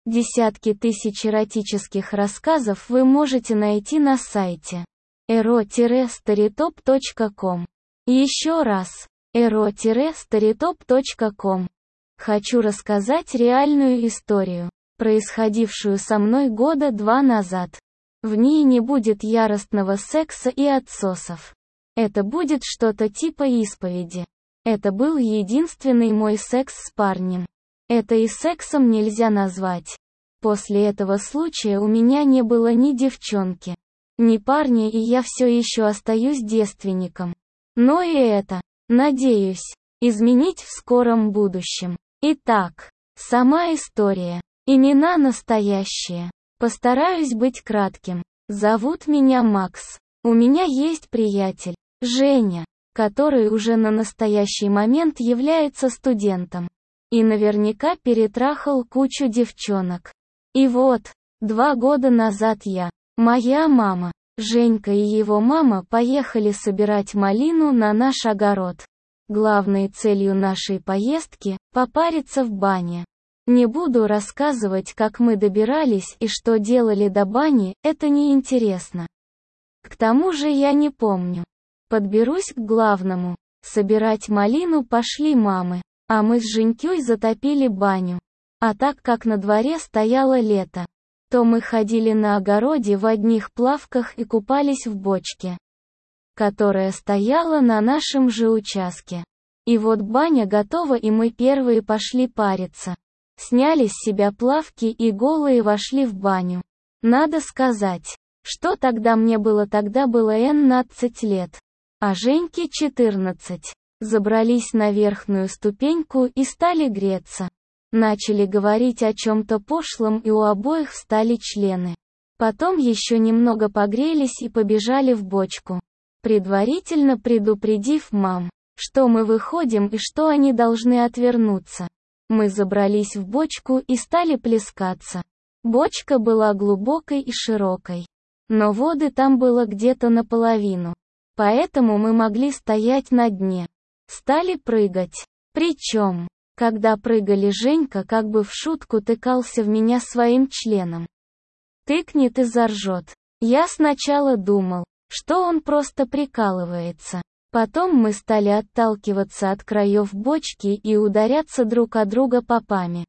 Десятки тысяч эротических рассказов вы можете найти на сайте ero-storytop.com. Еще раз, ero-storytop.com. Хочу рассказать реальную историю, происходившую со мной года 2 назад. В ней не будет яростного секса и отсосов. Это будет что-то типа исповеди. Это был единственный мой секс с парнем. Это и сексом нельзя назвать. После этого случая у меня не было ни девчонки, ни парня, и я все еще остаюсь девственником. Но и это, надеюсь, изменить в скором будущем. Итак, сама история. Имена настоящие. Постараюсь быть кратким. Зовут меня Макс. У меня есть приятель, Женя, который уже на настоящий момент является студентом. И наверняка перетрахал кучу девчонок. И вот, 2 года назад моя мама, Женька и его мама поехали собирать малину на наш огород. Главной целью нашей поездки – попариться в бане. Не буду рассказывать, как мы добирались и что делали до бани, это неинтересно. К тому же я не помню. Подберусь к главному. Собирать малину пошли мамы, а мы с Женькой затопили баню. А так как на дворе стояло лето, то мы ходили на огороде в одних плавках и купались в бочке, которая стояла на нашем же участке. И вот баня готова, и мы первые пошли париться. Сняли с себя плавки и голые вошли в баню. Надо сказать, что тогда было 12 лет, а Женьке 14. Забрались на верхнюю ступеньку и стали греться. Начали говорить о чем-то пошлом, и у обоих встали члены. Потом еще немного погрелись и побежали в бочку, предварительно предупредив мам, что мы выходим и что они должны отвернуться. Мы забрались в бочку и стали плескаться. Бочка была глубокой и широкой, но воды там было где-то наполовину. Поэтому мы могли стоять на дне. Стали прыгать. Причем, когда прыгали, Женька как бы в шутку тыкался в меня своим членом. Тыкнет и заржет. Я сначала думал, что он просто прикалывается. Потом мы стали отталкиваться от краев бочки и ударяться друг о друга попами.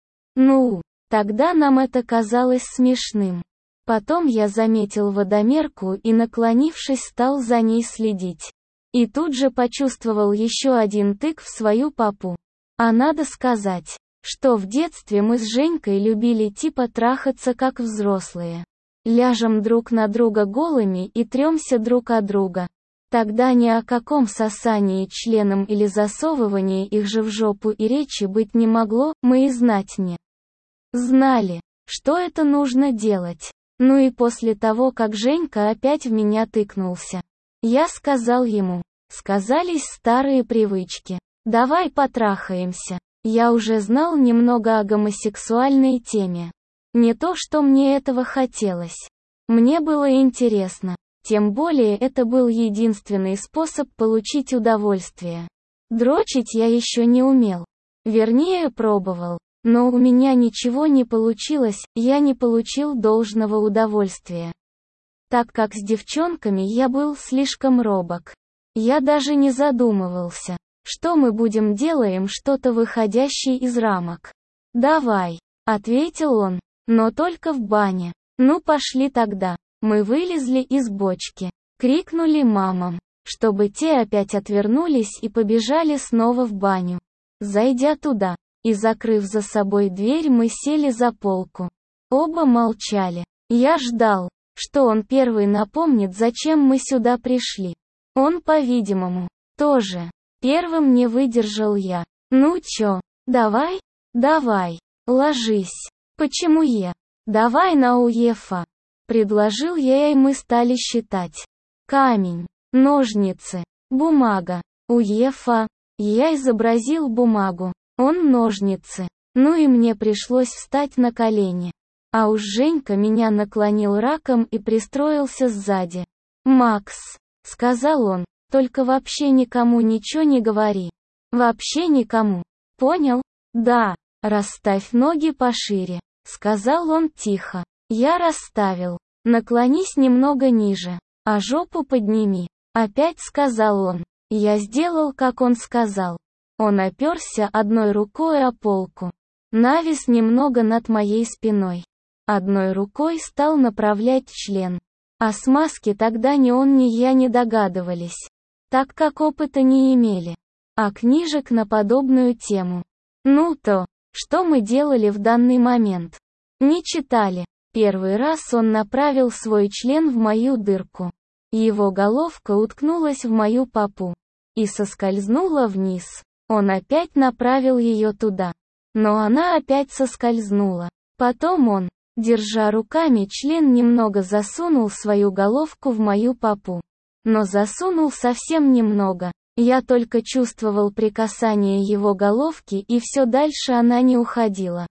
Тогда нам это казалось смешным. Потом я заметил водомерку и, наклонившись, стал за ней следить. И тут же почувствовал еще один тык в свою попу. А надо сказать, что в детстве мы с Женькой любили типа трахаться как взрослые. Ляжем друг на друга голыми и трёмся друг о друга. Тогда ни о каком сосании членом или засовывании их же в жопу и речи быть не могло, мы и знать не знали, что это нужно делать. И после того, как Женька опять в меня тыкнулся, я сказал ему, сказались старые привычки. Давай потрахаемся. Я уже знал немного о гомосексуальной теме. Не то, что мне этого хотелось. Мне было интересно. Тем более это был единственный способ получить удовольствие. Дрочить я еще не умел. Вернее, пробовал. Но у меня ничего не получилось, я не получил должного удовольствия. Так как с девчонками я был слишком робок. Я даже не задумывался, что мы будем делаем что-то выходящее из рамок. «Давай», — ответил он, — «но только в бане». Пошли тогда. Мы вылезли из бочки, крикнули мамам, чтобы те опять отвернулись и побежали снова в баню. Зайдя туда и закрыв за собой дверь, мы сели за полку. Оба молчали. Я ждал, что он первый напомнит, зачем мы сюда пришли. Он, по-видимому, тоже. Первым не выдержал я. Чё, давай, ложись. Почему давай на УЕФА. Предложил я, и мы стали считать. Камень, ножницы, бумага. УЕФА. Я изобразил бумагу, он ножницы. И мне пришлось встать на колени. А уж Женька меня наклонил раком и пристроился сзади. «Макс», — сказал он, — «только вообще никому ничего не говори. Вообще никому. Понял? Да. Расставь ноги пошире. сказал он тихо. Я расставил. Наклонись немного ниже, а жопу подними. Опять сказал он. Я сделал, как он сказал. Он оперся одной рукой о полку. Навис немного над моей спиной. Одной рукой стал направлять член. О смазке тогда ни он, ни я не догадывались, так как опыта не имели. А книжек на подобную тему. Ну то, что мы делали в данный момент? Не читали. Первый раз он направил свой член в мою дырку. Его головка уткнулась в мою попу и соскользнула вниз. Он опять направил ее туда. Но она опять соскользнула. Потом он, держа руками член, немного засунул свою головку в мою попу. Но засунул совсем немного. Я только чувствовал прикасание его головки, и все дальше она не уходила.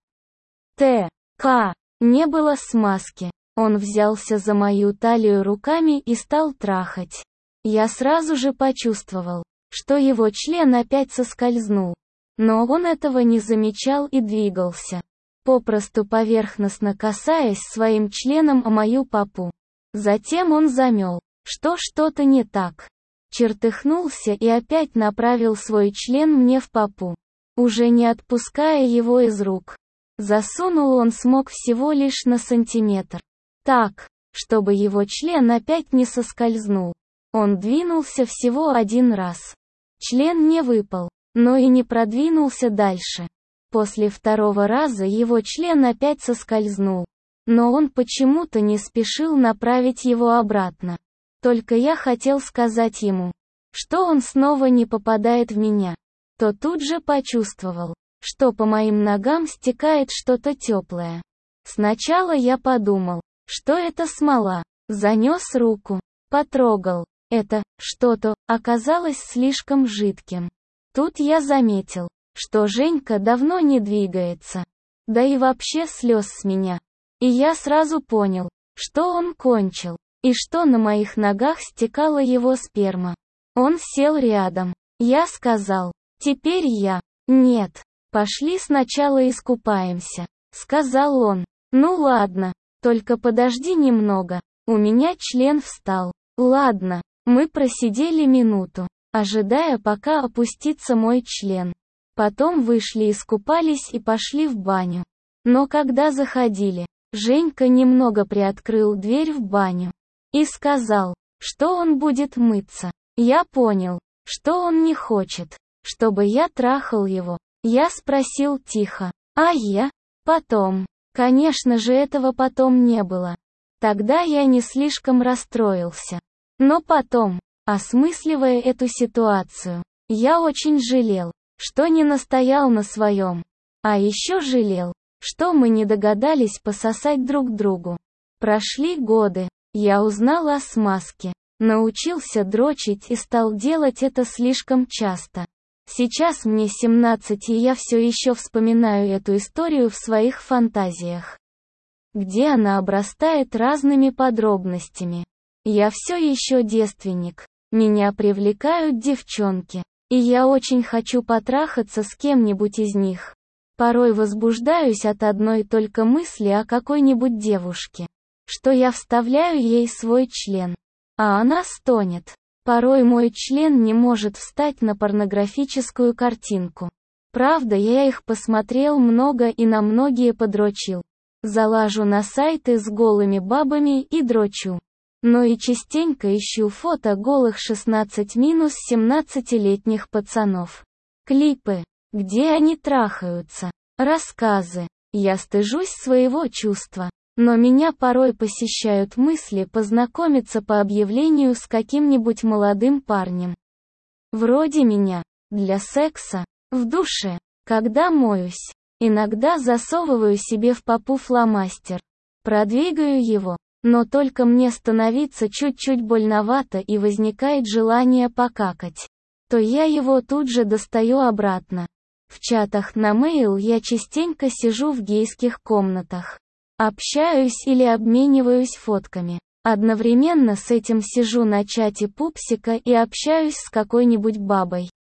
Не было смазки. Он взялся за мою талию руками и стал трахать. Я сразу же почувствовал, что его член опять соскользнул. Но он этого не замечал и двигался, попросту поверхностно касаясь своим членом о мою попу. Затем он замел, что что-то не так. Чертыхнулся и опять направил свой член мне в попу, уже не отпуская его из рук. Засунул он смог всего лишь на сантиметр. Так, чтобы его член опять не соскользнул. Он двинулся всего один раз. Член не выпал, но и не продвинулся дальше. После второго раза его член опять соскользнул. Но он почему-то не спешил направить его обратно. Только я хотел сказать ему, что он снова не попадает в меня. То тут же почувствовал, что по моим ногам стекает что-то теплое. Сначала я подумал, что это смола. Занес руку, потрогал. Это что-то оказалось слишком жидким. Тут я заметил, что Женька давно не двигается. Да и вообще слез с меня. И я сразу понял, что он кончил, и что на моих ногах стекала его сперма. Он сел рядом. Я сказал, теперь я. Нет. Пошли сначала искупаемся, сказал он. Ну ладно, только подожди немного. У меня член встал. Ладно, мы просидели минуту, ожидая, пока опустится мой член. Потом вышли, искупались и пошли в баню. Но когда заходили, Женька немного приоткрыл дверь в баню и сказал, что он будет мыться. Я понял, что он не хочет, чтобы я трахал его. Я спросил тихо, а я? Потом. Конечно же, этого потом не было. Тогда я не слишком расстроился. Но потом, осмысливая эту ситуацию, я очень жалел, что не настоял на своем. А еще жалел, что мы не догадались пососать друг другу. Прошли годы, я узнал о смазке, научился дрочить и стал делать это слишком часто. Сейчас мне 17, и я все еще вспоминаю эту историю в своих фантазиях, где она обрастает разными подробностями. Я все еще девственник, меня привлекают девчонки, и я очень хочу потрахаться с кем-нибудь из них. Порой возбуждаюсь от одной только мысли о какой-нибудь девушке, что я вставляю ей свой член, а она стонет. Порой мой член не может встать на порнографическую картинку. Правда, я их посмотрел много и на многие подрочил. Залажу на сайты с голыми бабами и дрочу. Но и частенько ищу фото голых 16-17-летних пацанов. Клипы, где они трахаются. Рассказы. Я стыжусь своего чувства. Но меня порой посещают мысли познакомиться по объявлению с каким-нибудь молодым парнем. Вроде меня. Для секса. В душе. Когда моюсь. Иногда засовываю себе в попу фломастер. Продвигаю его. Но только мне становится чуть-чуть больновато и возникает желание покакать. То я его тут же достаю обратно. В чатах на мейл я частенько сижу в гейских комнатах. Общаюсь или обмениваюсь фотками. Одновременно с этим сижу на чате пупсика и общаюсь с какой-нибудь бабой.